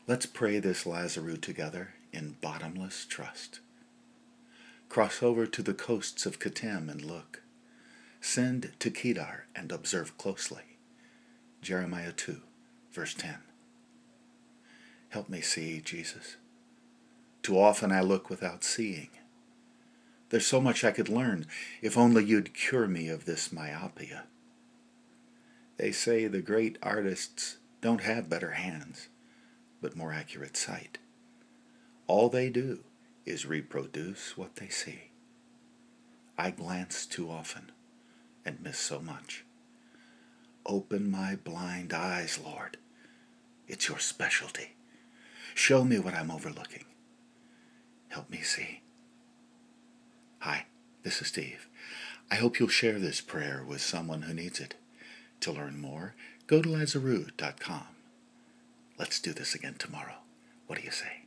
Let's pray this Lazarus together in bottomless trust. Cross over to the coasts of Kittim and look. Send to Kedar and observe closely. Jeremiah 2, verse 10. Help me see, Jesus. Too often I look without seeing. There's so much I could learn if only you'd cure me of this myopia. They say the great artists don't have better hands, but more accurate sight. All they do is reproduce what they see. I glance too often and miss so much. Open my blind eyes, Lord. It's your specialty. Show me what I'm overlooking. Help me see. Hi, this is Steve. I hope you'll share this prayer with someone who needs it. To learn more, go to Lazarus.com. Let's do this again tomorrow. What do you say?